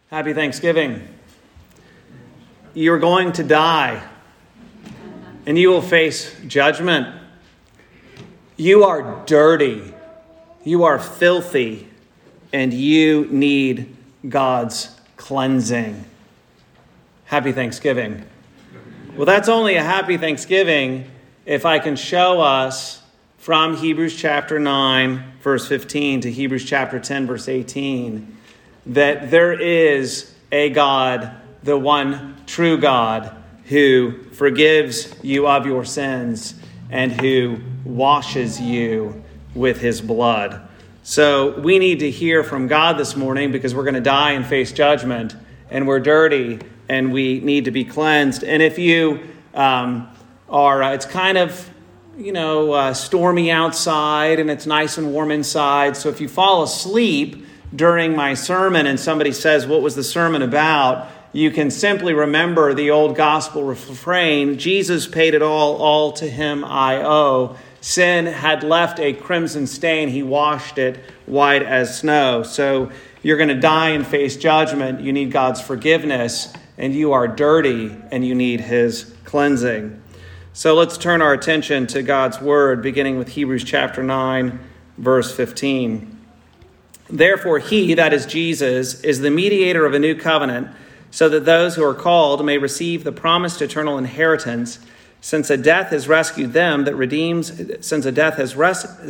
Happy Thanksgiving. You are going to die, and you will face judgment. You are dirty, you are filthy, and you need God's cleansing. Happy Thanksgiving. Well, that's only a happy Thanksgiving if I can show us from Hebrews chapter 9, verse 15 to Hebrews chapter 10, verse 18, that there is a God, the one true God, who forgives you of your sins and who washes you with his blood. So we need to hear from God this morning because we're going to die and face judgment, and we're dirty and we need to be cleansed. And if you it's kind of stormy outside and it's nice and warm inside. So if you fall asleep during my sermon and somebody says, "What was the sermon about?" you can simply remember the old gospel refrain, Jesus paid it all to him I owe. Sin had left a crimson stain, he washed it white as snow. So you're going to die and face judgment. You need God's forgiveness, and you are dirty and you need his cleansing. So let's turn our attention to God's word, beginning with Hebrews chapter 9, verse 15. Therefore he, that is Jesus, is the mediator of a new covenant, so that those who are called may receive the promised eternal inheritance, since a death has rescued them that redeems, since a death has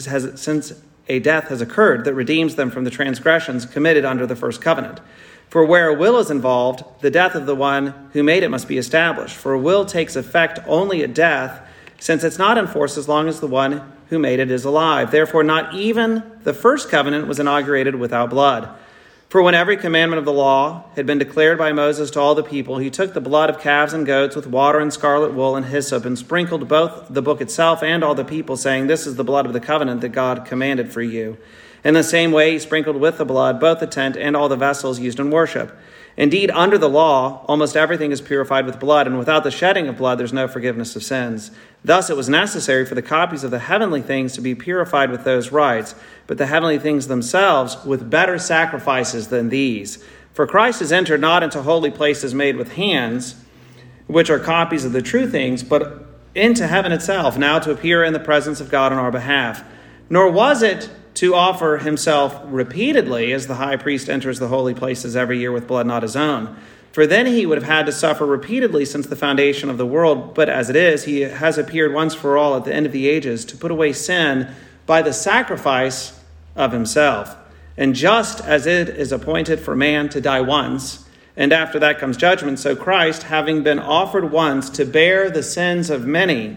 occurred that redeems them from the transgressions committed under the first covenant. For where a will is involved, the death of the one who made it must be established. For a will takes effect only at death, since it's not in force as long as the one who made it is alive. Therefore, not even the first covenant was inaugurated without blood. For when every commandment of the law had been declared by Moses to all the people, he took the blood of calves and goats with water and scarlet wool and hyssop and sprinkled both the book itself and all the people, saying, "This is the blood of the covenant that God commanded for you." In the same way, he sprinkled with the blood both the tent and all the vessels used in worship. Indeed, under the law, almost everything is purified with blood, and without the shedding of blood, there's no forgiveness of sins. Thus, it was necessary for the copies of the heavenly things to be purified with those rites, but the heavenly things themselves with better sacrifices than these. For Christ has entered not into holy places made with hands, which are copies of the true things, but into heaven itself, now to appear in the presence of God on our behalf. Nor was it to offer himself repeatedly, as the high priest enters the holy places every year with blood not his own. For then he would have had to suffer repeatedly since the foundation of the world. But as it is, he has appeared once for all at the end of the ages to put away sin by the sacrifice of himself. And just as it is appointed for man to die once, and after that comes judgment, so Christ, having been offered once to bear the sins of many,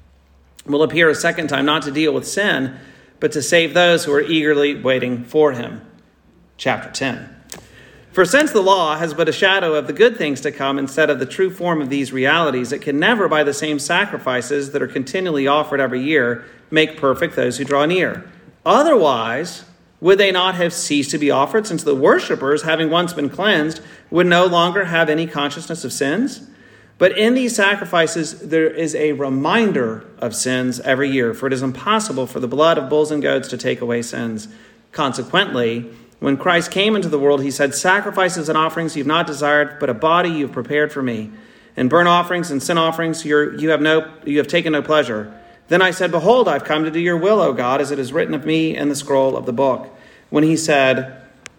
will appear a second time, not to deal with sin, but to save those who are eagerly waiting for him. Chapter 10. For since the law has but a shadow of the good things to come instead of the true form of these realities, it can never, by the same sacrifices that are continually offered every year, make perfect those who draw near. Otherwise, would they not have ceased to be offered, since the worshippers, having once been cleansed, would no longer have any consciousness of sins? But in these sacrifices, there is a reminder of sins every year, for it is impossible for the blood of bulls and goats to take away sins. Consequently, when Christ came into the world, he said, "Sacrifices and offerings you have not desired, but a body you have prepared for me. And burnt offerings and sin offerings you have taken no pleasure. Then I said, Behold, I've come to do your will, O God, as it is written of me in the scroll of the book." When he said,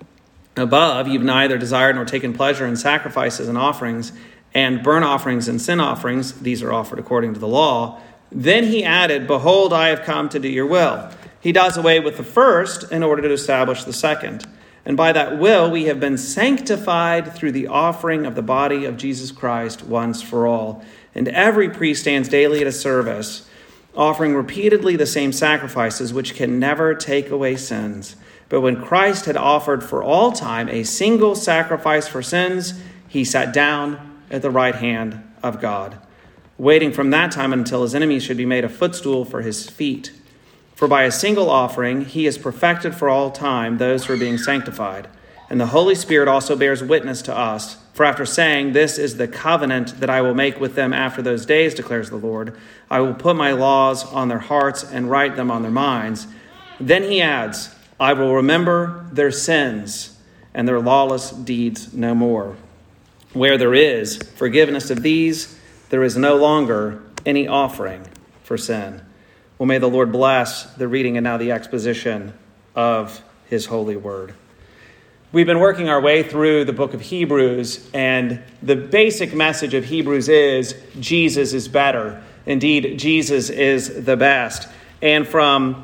"Above, you've neither desired nor taken pleasure in sacrifices and offerings, and burnt offerings and sin offerings, these are offered according to the law." Then he added, "Behold, I have come to do your will." He does away with the first in order to establish the second. And by that will, we have been sanctified through the offering of the body of Jesus Christ once for all. And every priest stands daily at a service, offering repeatedly the same sacrifices, which can never take away sins. But when Christ had offered for all time a single sacrifice for sins, he sat down at the right hand of God, waiting from that time until his enemies should be made a footstool for his feet. For by a single offering he has perfected for all time those who are being sanctified. And the Holy Spirit also bears witness to us. For after saying, "This is the covenant that I will make with them after those days, declares the Lord, I will put my laws on their hearts and write them on their minds." Then he adds, "I will remember their sins and their lawless deeds no more. Where there is forgiveness of these, there is no longer any offering for sin. Well, may the Lord bless the reading and now the exposition of his holy word. We've been working our way through the book of Hebrews, and the basic message of Hebrews is Jesus is better. Indeed, Jesus is the best. And from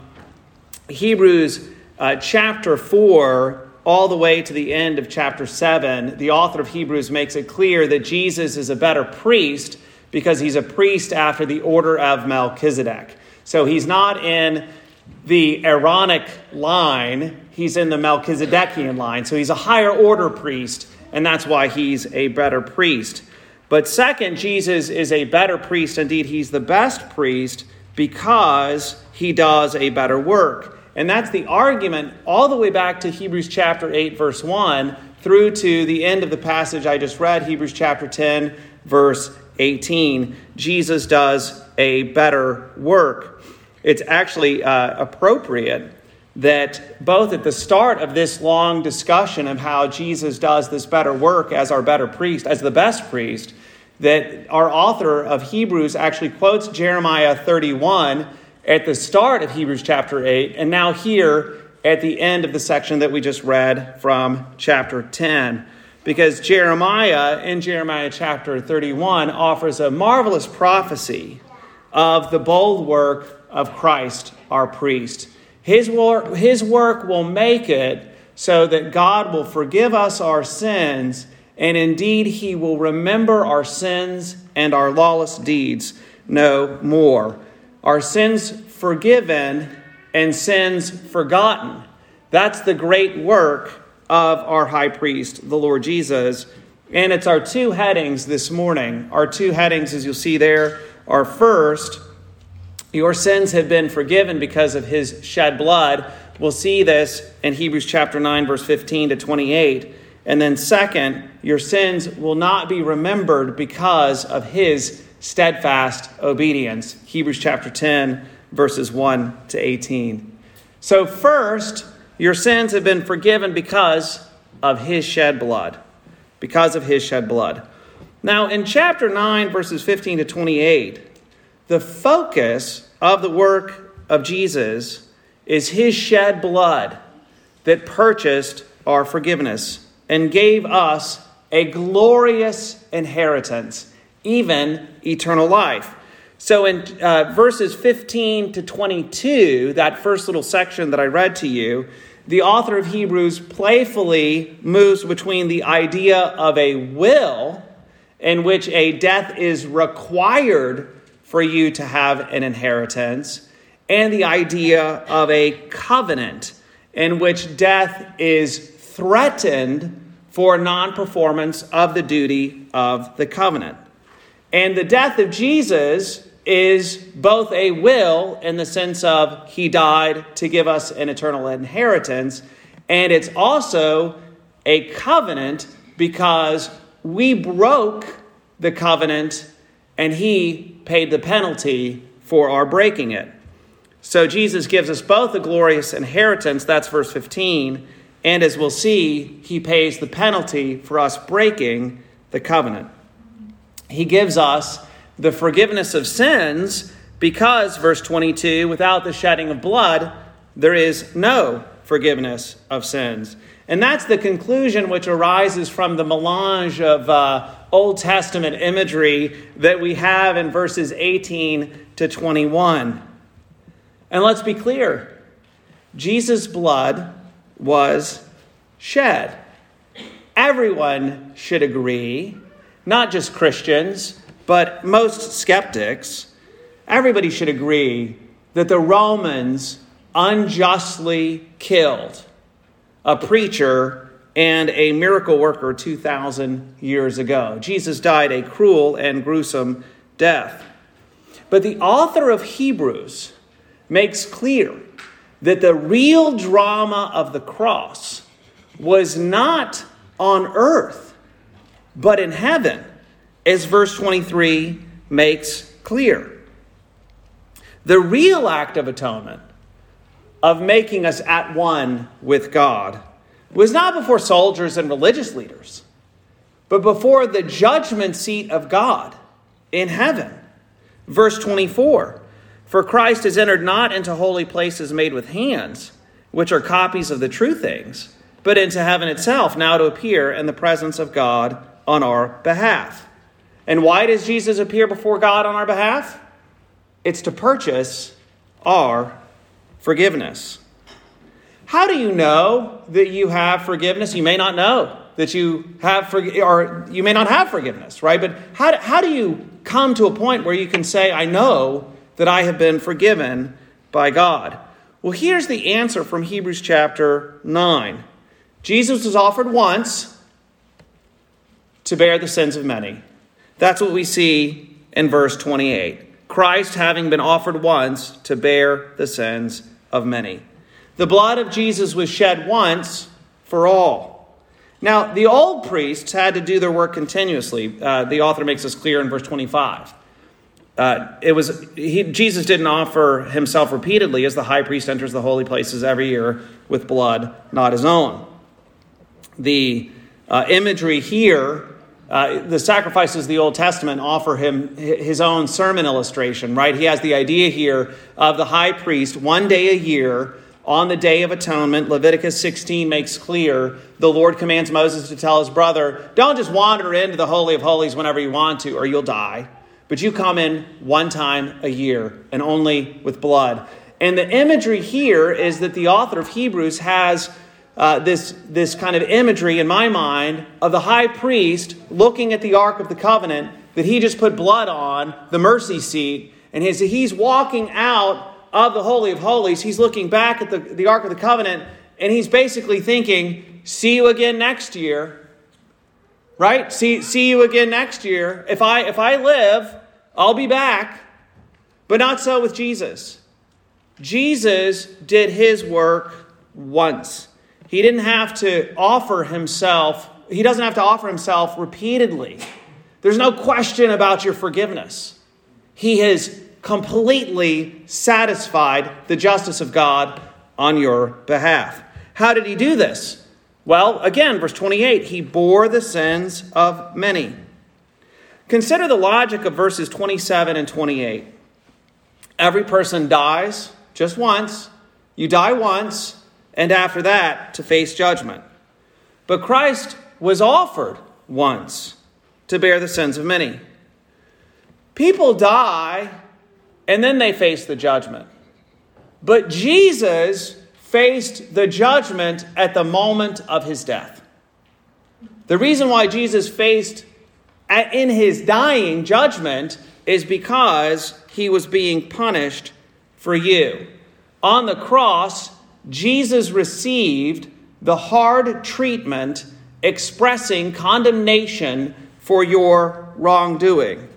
Hebrews chapter 4 all the way to the end of chapter 7, the author of Hebrews makes it clear that Jesus is a better priest because he's a priest after the order of Melchizedek. So he's not in the Aaronic line, he's in the Melchizedekian line. So he's a higher order priest, and that's why he's a better priest. But second, Jesus is a better priest. Indeed, he's the best priest because he does a better work. And that's the argument all the way back to Hebrews chapter 8, verse 1, through to the end of the passage I just read, Hebrews chapter 10, verse 18. Jesus does a better work. It's actually appropriate that both at the start of this long discussion of how Jesus does this better work as our better priest, as the best priest, that our author of Hebrews actually quotes Jeremiah 31 at the start of Hebrews chapter 8, and now here at the end of the section that we just read from chapter 10. Because Jeremiah, in Jeremiah chapter 31, offers a marvelous prophecy of the bold work of Christ, our priest. His work will make it so that God will forgive us our sins, and indeed he will remember our sins and our lawless deeds no more. Our sins forgiven and sins forgotten. That's the great work of our high priest, the Lord Jesus. And it's our two headings this morning. Our two headings, as you'll see there, are first, your sins have been forgiven because of his shed blood. We'll see this in Hebrews chapter 9, verse 15 to 28. And then second, your sins will not be remembered because of his steadfast obedience. Hebrews chapter 10, verses 1 to 18. So first, your sins have been forgiven because of his shed blood. Because of his shed blood. Now, in chapter 9, verses 15 to 28, the focus of the work of Jesus is his shed blood that purchased our forgiveness and gave us a glorious inheritance, even eternal life. So in verses 15 to 22, that first little section that I read to you, the author of Hebrews playfully moves between the idea of a will in which a death is required for you to have an inheritance, and the idea of a covenant in which death is threatened for non-performance of the duty of the covenant. And the death of Jesus is both a will in the sense of he died to give us an eternal inheritance, and it's also a covenant because we broke the covenant and he paid the penalty for our breaking it. So Jesus gives us both a glorious inheritance, that's verse 15, and as we'll see, he pays the penalty for us breaking the covenant. He gives us the forgiveness of sins because, verse 22, without the shedding of blood, there is no forgiveness of sins. And that's the conclusion which arises from the melange of Old Testament imagery that we have in verses 18 to 21. And let's be clear, Jesus' blood was shed. Everyone should agree, not just Christians, but most skeptics, everybody should agree that the Romans unjustly killed a preacher and a miracle worker 2,000 years ago. Jesus died a cruel and gruesome death. But the author of Hebrews makes clear that the real drama of the cross was not on earth, but in heaven, as verse 23 makes clear. The real act of atonement, of making us at one with God, was not before soldiers and religious leaders, but before the judgment seat of God in heaven. Verse 24, for Christ has entered not into holy places made with hands, which are copies of the true things, but into heaven itself, now to appear in the presence of God on our behalf. And why does Jesus appear before God on our behalf? It's to purchase our forgiveness. How do you know that you have forgiveness? You may not know that you have, or you may not have forgiveness, right? But how do you come to a point where you can say, I know that I have been forgiven by God? Well, here's the answer from Hebrews chapter 9. Jesus was offered once to bear the sins of many. That's what we see in verse 28. Christ having been offered once to bear the sins of many. The blood of Jesus was shed once for all. Now, the old priests had to do their work continuously. The author makes this clear in verse 25. Jesus didn't offer himself repeatedly as the high priest enters the holy places every year with blood not his own. The imagery here, the sacrifices of the Old Testament offer him his own sermon illustration, right? He has the idea here of the high priest one day a year on the Day of Atonement. Leviticus 16 makes clear the Lord commands Moses to tell his brother, don't just wander into the Holy of Holies whenever you want to or you'll die. But you come in one time a year and only with blood. And the imagery here is that the author of Hebrews has this kind of imagery in my mind of the high priest looking at the Ark of the Covenant that he just put blood on, the mercy seat. And he's walking out of the Holy of Holies. He's looking back at the Ark of the Covenant and he's basically thinking, see you again next year. Right? See you again next year. If I live, I'll be back. But not so with Jesus. Jesus did his work once. He didn't have to offer himself. He doesn't have to offer himself repeatedly. There's no question about your forgiveness. He has completely satisfied the justice of God on your behalf. How did he do this? Well, again, verse 28, he bore the sins of many. Consider the logic of verses 27 and 28. Every person dies just once. You die once, and after that, to face judgment. But Christ was offered once to bear the sins of many. People die, and then they face the judgment. But Jesus faced the judgment at the moment of his death. The reason why Jesus faced in his dying judgment is because he was being punished for you. On the cross, Jesus received the hard treatment expressing condemnation for your wrongdoing.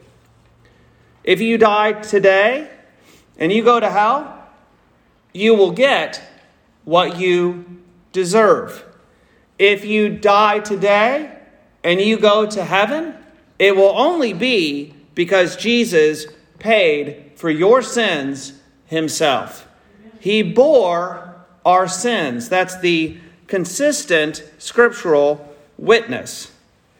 If you die today and you go to hell, you will get what you deserve. If you die today and you go to heaven, it will only be because Jesus paid for your sins himself. He bore our sins. That's the consistent scriptural witness.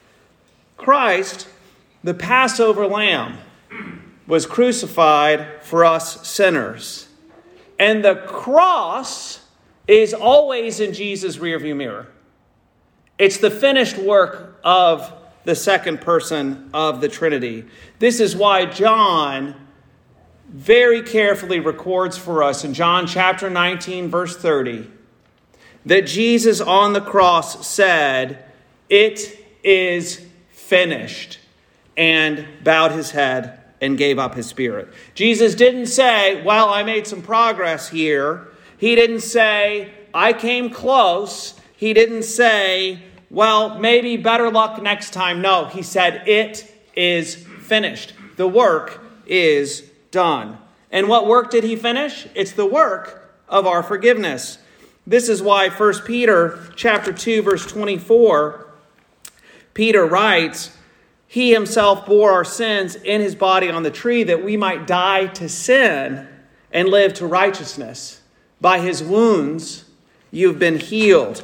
Christ, the Passover lamb, was crucified for us sinners. And the cross is always in Jesus' rearview mirror. It's the finished work of the second person of the Trinity. This is why John very carefully records for us in John chapter 19, verse 30, that Jesus on the cross said, "It is finished," and bowed his head and gave up his spirit. Jesus didn't say, well, I made some progress here. He didn't say, I came close. He didn't say, well, maybe better luck next time. No, he said, it is finished. The work is done. And what work did he finish? It's the work of our forgiveness. This is why 1 Peter chapter 2, verse 24, Peter writes, he himself bore our sins in his body on the tree that we might die to sin and live to righteousness. By his wounds you've been healed.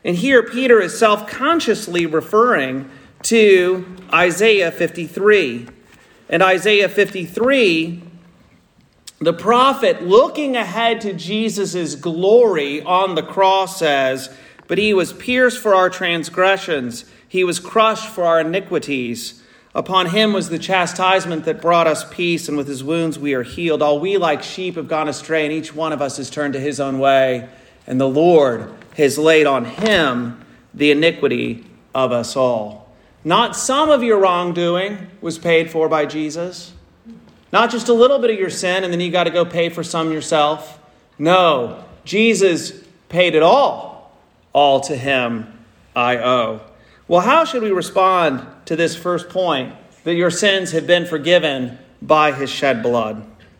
And here Peter is self-consciously referring to Isaiah 53. And Isaiah 53, the prophet looking ahead to Jesus' glory on the cross says, "But he was pierced for our transgressions, he was crushed for our iniquities. Upon him was the chastisement that brought us peace, and with his wounds we are healed. All we like sheep have gone astray, and each one of us has turned to his own way. And the Lord has laid on him the iniquity of us all." Not some of your wrongdoing was paid for by Jesus. Not just a little bit of your sin, and then you got to go pay for some yourself. No, Jesus paid it all. All to him I owe. Well, how should we respond to this first point, that your sins have been forgiven by his shed blood?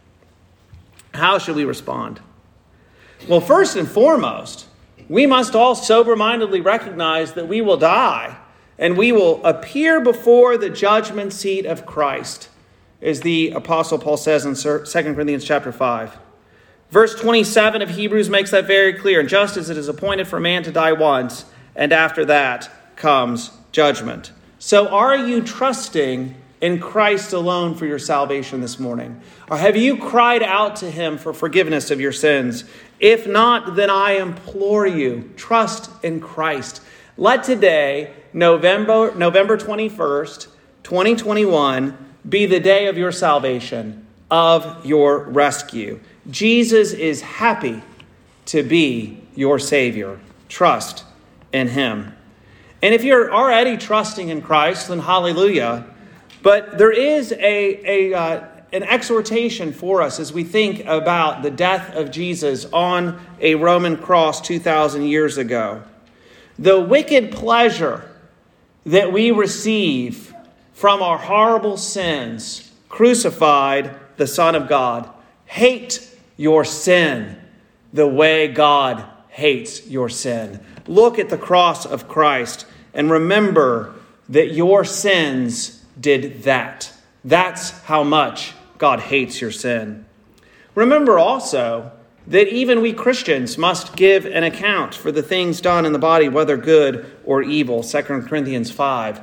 How should we respond? Well, first and foremost, we must all sober-mindedly recognize that we will die and we will appear before the judgment seat of Christ, as the Apostle Paul says in 2 Corinthians chapter 5. Verse 27 of Hebrews makes that very clear. "And just as it is appointed for man to die once, and after that comes judgment." So are you trusting in Christ alone for your salvation this morning? Or have you cried out to him for forgiveness of your sins? If not, then I implore you, trust in Christ. Let today, November 21st, 2021, be the day of your salvation, of your rescue. Jesus is happy to be your Savior. Trust in him. And if you're already trusting in Christ, then hallelujah. But there is an exhortation for us as we think about the death of Jesus on a Roman cross 2,000 years ago. The wicked pleasure that we receive from our horrible sins crucified the Son of God. Hate your sin the way God hates your sin. Look at the cross of Christ and remember that your sins did that. That's how much God hates your sin. Remember also that even we Christians must give an account for the things done in the body, whether good or evil. 2 Corinthians 5.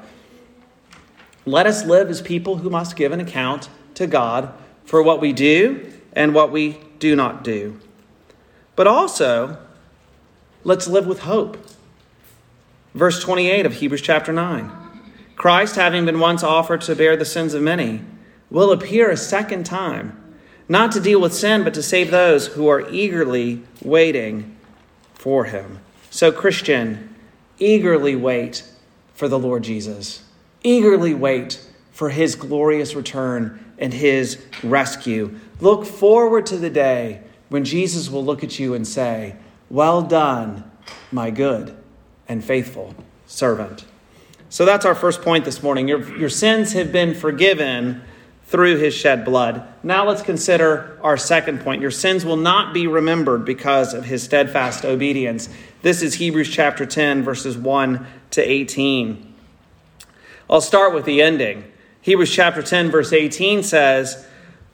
Let us live as people who must give an account to God for what we do and what we do not do. But also, let's live with hope. Verse 28 of Hebrews chapter 9. Christ, having been once offered to bear the sins of many, will appear a second time, not to deal with sin, but to save those who are eagerly waiting for him. So, Christian, eagerly wait for the Lord Jesus. Eagerly wait for his glorious return and his rescue. Look forward to the day when Jesus will look at you and say, "Well done, my good and faithful servant." So that's our first point this morning. Your sins have been forgiven through his shed blood. Now let's consider our second point. Your sins will not be remembered because of his steadfast obedience. This is Hebrews chapter 10, verses 1 to 18. I'll start with the ending. Hebrews chapter 10, verse 17 says,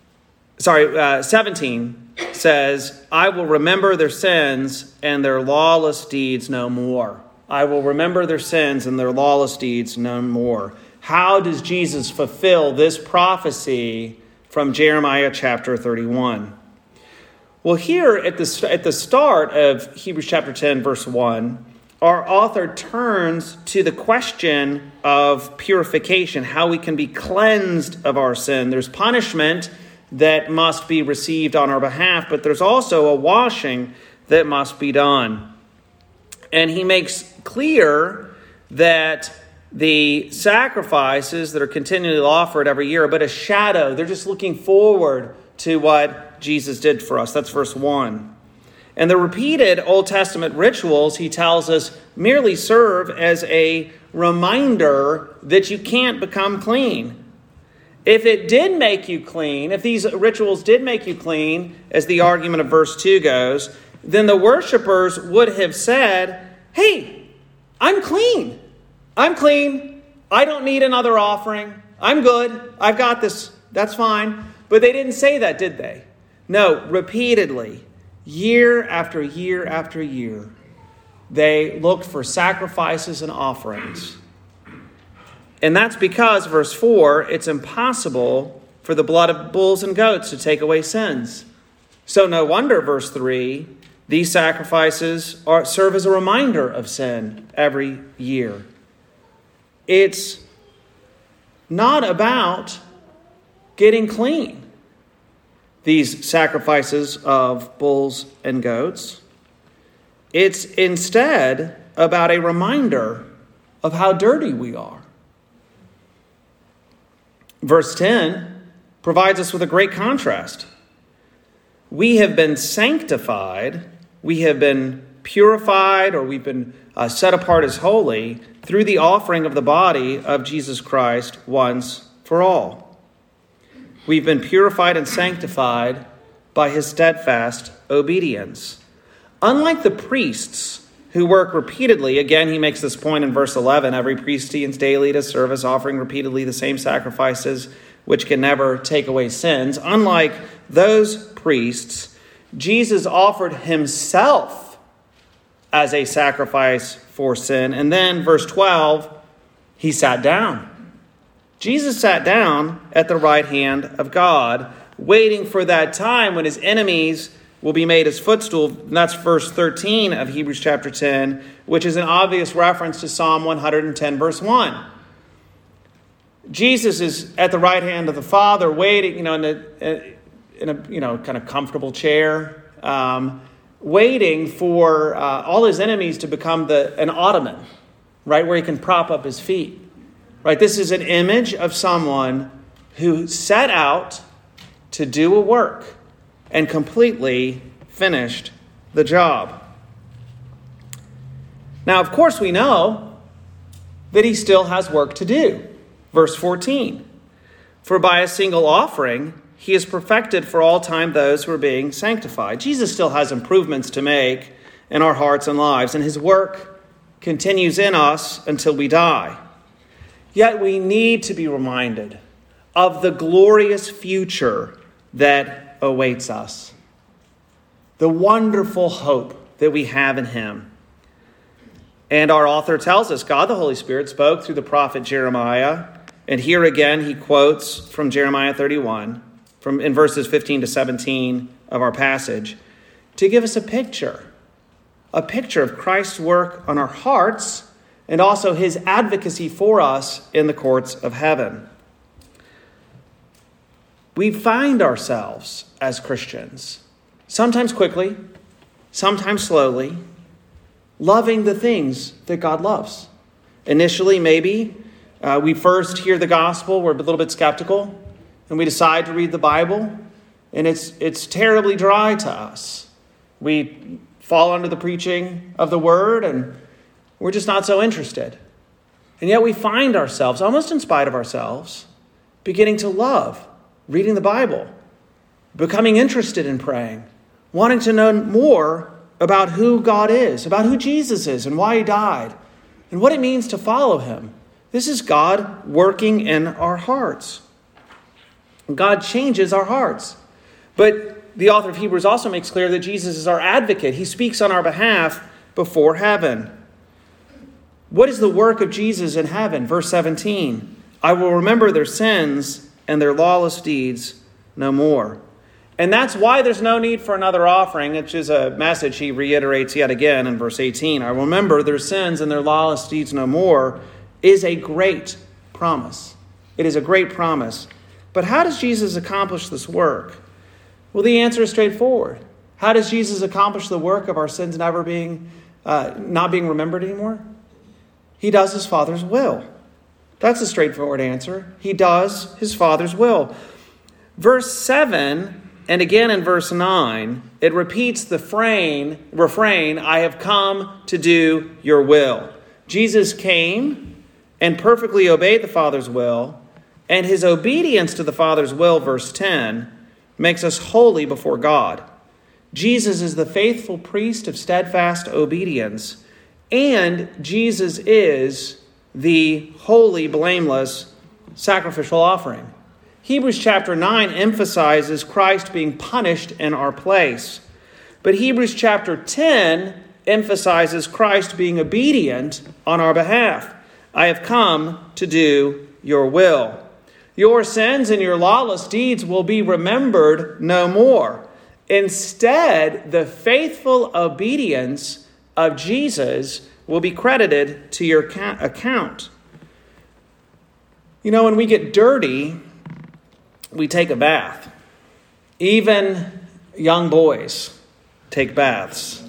"I will remember their sins and their lawless deeds no more." I will remember their sins and their lawless deeds no more. How does Jesus fulfill this prophecy from Jeremiah chapter 31? Well, here at the start of Hebrews chapter 10, verse 1, our author turns to the question of purification, how we can be cleansed of our sin. There's punishment that must be received on our behalf, but there's also a washing that must be done. And he makes clear that the sacrifices that are continually offered every year are but a shadow. They're just looking forward to what Jesus did for us. That's verse 1. And the repeated Old Testament rituals, he tells us, merely serve as a reminder that you can't become clean. If it did make you clean, if these rituals did make you clean, as the argument of verse 2 goes, then the worshipers would have said, "Hey, I'm clean. I'm clean. I don't need another offering. I'm good. I've got this. That's fine." But they didn't say that, did they? No, repeatedly, year after year after year, they looked for sacrifices and offerings. And that's because, verse 4, it's impossible for the blood of bulls and goats to take away sins. So no wonder, verse 3, these sacrifices serve as a reminder of sin every year. It's not about getting clean, these sacrifices of bulls and goats. It's instead about a reminder of how dirty we are. Verse 10 provides us with a great contrast. We have been sanctified, we have been purified, or we've been set apart as holy through the offering of the body of Jesus Christ once for all. We've been purified and sanctified by his steadfast obedience. Unlike the priests who work repeatedly, again, he makes this point in verse 11, every priest stands daily to service, offering repeatedly the same sacrifices, which can never take away sins. Unlike those priests, Jesus offered himself as a sacrifice for sin. And then, verse 12, he sat down. Jesus sat down at the right hand of God, waiting for that time when his enemies will be made his footstool. And that's verse 13 of Hebrews chapter 10, which is an obvious reference to Psalm 110, verse 1. Jesus is at the right hand of the Father, waiting, in a kind of comfortable chair, waiting for all his enemies to become an ottoman, right, where he can prop up his feet. Right, this is an image of someone who set out to do a work and completely finished the job. Now, of course, we know that he still has work to do. Verse 14, for by a single offering, he has perfected for all time those who are being sanctified. Jesus still has improvements to make in our hearts and lives, and his work continues in us until we die. Yet we need to be reminded of the glorious future that awaits us. The wonderful hope that we have in him. And our author tells us God the Holy Spirit spoke through the prophet Jeremiah. And here again he quotes from Jeremiah 31, in verses 15 to 17 of our passage, to give us a picture of Christ's work on our hearts and also his advocacy for us in the courts of heaven. We find ourselves as Christians, sometimes quickly, sometimes slowly, loving the things that God loves. Initially, maybe, we first hear the gospel, we're a little bit skeptical, and we decide to read the Bible, and it's terribly dry to us. We fall under the preaching of the word, and we're just not so interested. And yet we find ourselves, almost in spite of ourselves, beginning to love reading the Bible, becoming interested in praying, wanting to know more about who God is, about who Jesus is and why he died, and what it means to follow him. This is God working in our hearts. God changes our hearts. But the author of Hebrews also makes clear that Jesus is our advocate. He speaks on our behalf before heaven. What is the work of Jesus in heaven? Verse 17, I will remember their sins and their lawless deeds no more. And that's why there's no need for another offering, which is a message he reiterates yet again in verse 18. I will remember their sins and their lawless deeds no more is a great promise. It is a great promise. But how does Jesus accomplish this work? Well, the answer is straightforward. How does Jesus accomplish the work of our sins not being remembered anymore? He does his Father's will. That's a straightforward answer. He does his Father's will. Verse 7, and again in verse 9, it repeats the refrain, I have come to do your will. Jesus came and perfectly obeyed the Father's will, and his obedience to the Father's will, verse 10, makes us holy before God. Jesus is the faithful priest of steadfast obedience, and Jesus is the holy, blameless sacrificial offering. Hebrews chapter 9 emphasizes Christ being punished in our place. But Hebrews chapter 10 emphasizes Christ being obedient on our behalf. I have come to do your will. Your sins and your lawless deeds will be remembered no more. Instead, the faithful obedience of Jesus will be credited to your account. You know, when we get dirty, we take a bath. Even young boys take baths.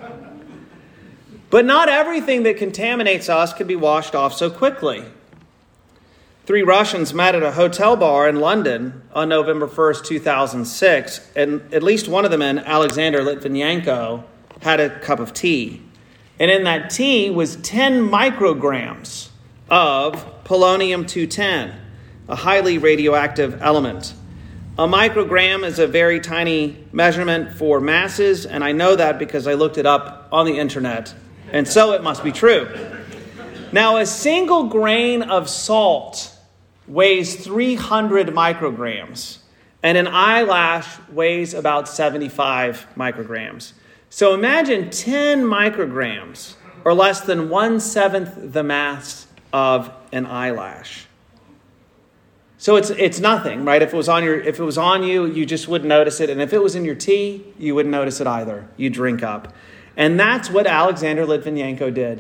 But not everything that contaminates us can be washed off so quickly. 3 Russians met at a hotel bar in London on November 1st, 2006, and at least one of the men, Alexander Litvinenko, had a cup of tea. And in that tea was 10 micrograms of polonium-210, a highly radioactive element. A microgram is a very tiny measurement for masses, and I know that because I looked it up on the internet, and so it must be true. Now, a single grain of salt weighs 300 micrograms, and an eyelash weighs about 75 micrograms. So imagine 10 micrograms, or less than 1/7 the mass of an eyelash. So it's nothing, right? If it was on you, you just wouldn't notice it, and if it was in your tea, you wouldn't notice it either. You drink up, and that's what Alexander Litvinenko did.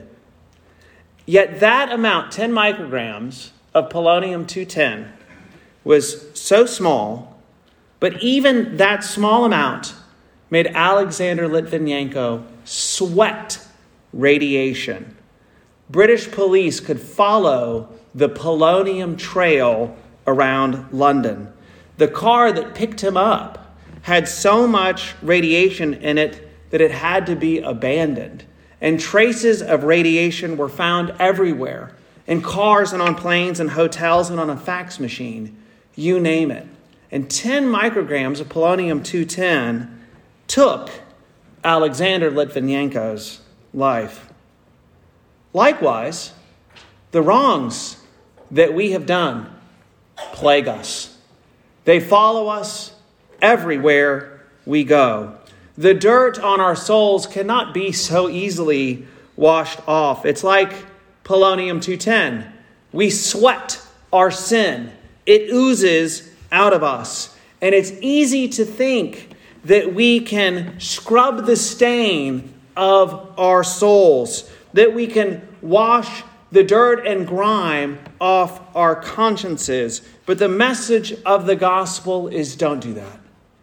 Yet that amount, 10 micrograms of polonium-210, was so small, but even that small amount made Alexander Litvinenko sweat radiation. British police could follow the polonium trail around London. The car that picked him up had so much radiation in it that it had to be abandoned. And traces of radiation were found everywhere, in cars and on planes and hotels and on a fax machine, you name it. And 10 micrograms of polonium-210 took Alexander Litvinenko's life. Likewise, the wrongs that we have done plague us. They follow us everywhere we go. The dirt on our souls cannot be so easily washed off. It's like polonium-210. We sweat our sin. It oozes out of us. And it's easy to think that we can scrub the stain of our souls, that we can wash the dirt and grime off our consciences. But the message of the gospel is don't do that.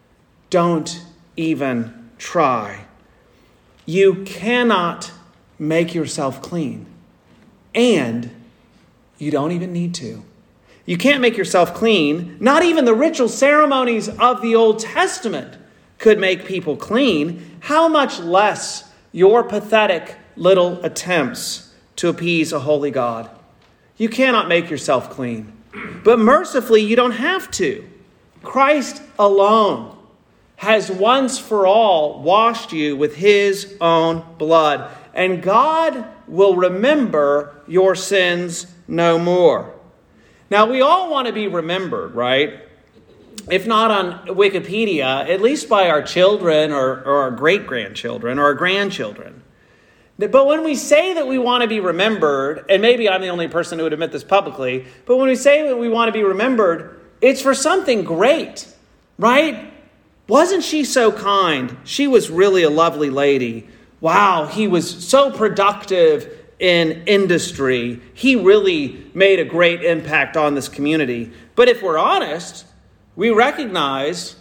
Don't even try. You cannot make yourself clean. And you don't even need to. You can't make yourself clean. Not even the ritual ceremonies of the Old Testament could make people clean. How much less your pathetic little attempts to appease a holy God. You cannot make yourself clean. But mercifully, you don't have to. Christ alone has once for all washed you with his own blood. And God will remember your sins no more. Now, we all want to be remembered, right? If not on Wikipedia, at least by our children or our great-grandchildren or our grandchildren. But when we say that we want to be remembered, and maybe I'm the only person who would admit this publicly, but when we say that we want to be remembered, it's for something great, right? Wasn't she so kind? She was really a lovely lady. Wow, he was so productive in industry. He really made a great impact on this community. But if we're honest, we recognize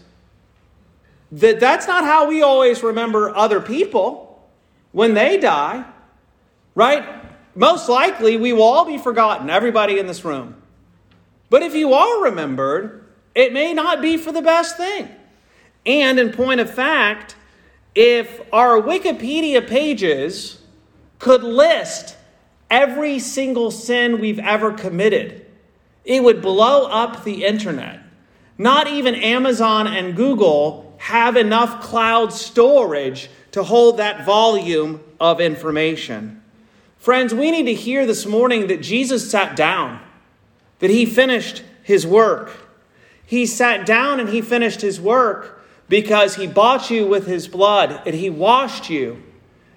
that that's not how we always remember other people when they die, right? Most likely, we will all be forgotten, everybody in this room. But if you are remembered, it may not be for the best thing. And in point of fact, if our Wikipedia pages could list every single sin we've ever committed, it would blow up the internet. Not even Amazon and Google have enough cloud storage to hold that volume of information. Friends, we need to hear this morning that Jesus sat down, that he finished his work. He sat down and he finished his work because he bought you with his blood and he washed you.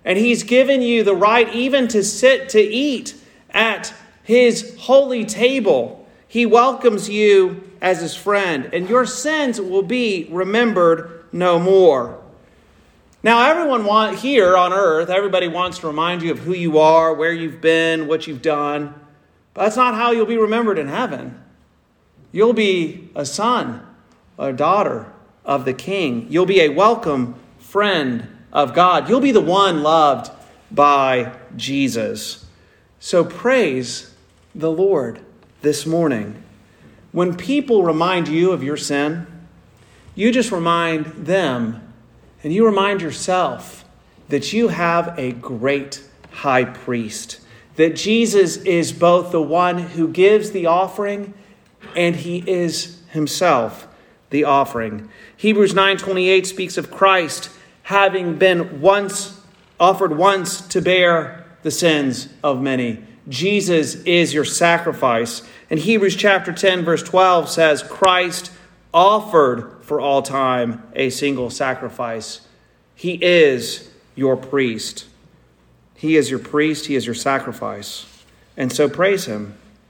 And he's given you the right even to sit to eat at his holy table. He welcomes you as his friend, and your sins will be remembered no more. Now, everyone here on earth, everybody wants to remind you of who you are, where you've been, what you've done. But that's not how you'll be remembered in heaven. You'll be a son, a daughter of the King. You'll be a welcome friend of God. You'll be the one loved by Jesus. So praise the Lord this morning. When people remind you of your sin, you just remind them and you remind yourself that you have a great high priest, that Jesus is both the one who gives the offering and he is himself the offering. Hebrews 9:28 speaks of Christ having been offered once to bear the sins of many. Jesus is your sacrifice. And Hebrews chapter 10 verse 12 says, Christ offered for all time a single sacrifice. He is your priest. He is your priest. He is your sacrifice. And so praise him.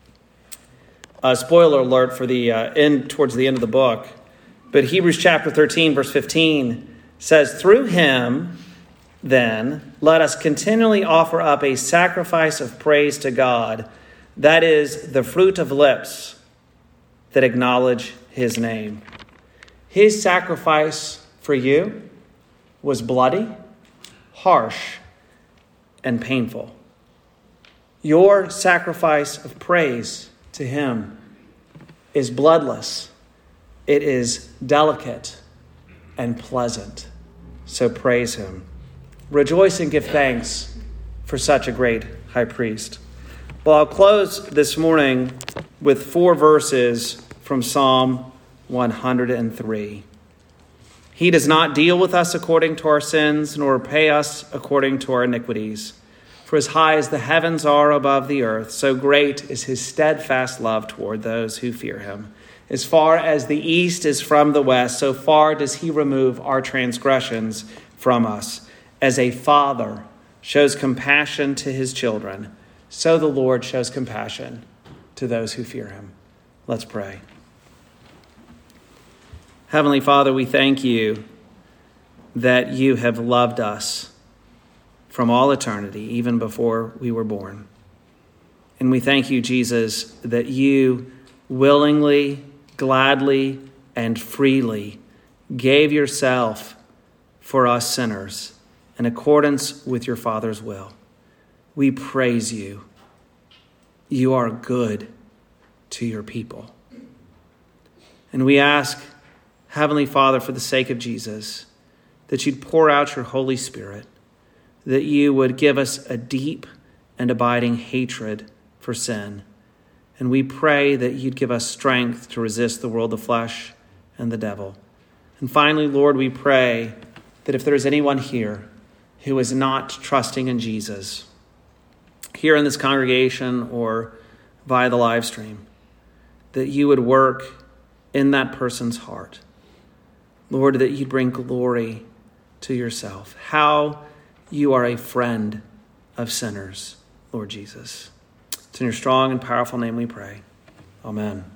Spoiler alert for the towards the end of the book. But Hebrews chapter 13 verse 15 says, through him, then, let us continually offer up a sacrifice of praise to God, that is the fruit of lips that acknowledge his name. His sacrifice for you was bloody, harsh, and painful. Your sacrifice of praise to him is bloodless. It is delicate and pleasant. So praise him. Rejoice and give thanks for such a great high priest. Well, I'll close this morning with 4 verses from Psalm 103. He does not deal with us according to our sins, nor repay us according to our iniquities. For as high as the heavens are above the earth, so great is his steadfast love toward those who fear him. As far as the east is from the west, so far does he remove our transgressions from us. As a father shows compassion to his children, so the Lord shows compassion to those who fear him. Let's pray. Heavenly Father, we thank you that you have loved us from all eternity, even before we were born. And we thank you, Jesus, that you willingly, gladly, and freely gave yourself for us sinners in accordance with your Father's will. We praise you. You are good to your people. And we ask, Heavenly Father, for the sake of Jesus, that you'd pour out your Holy Spirit, that you would give us a deep and abiding hatred for sin. And we pray that you'd give us strength to resist the world, the flesh, and the devil. And finally, Lord, we pray that if there is anyone here who is not trusting in Jesus, here in this congregation or via the live stream, that you would work in that person's heart. Lord, that you'd bring glory to yourself. How you are a friend of sinners, Lord Jesus. It's in your strong and powerful name we pray. Amen.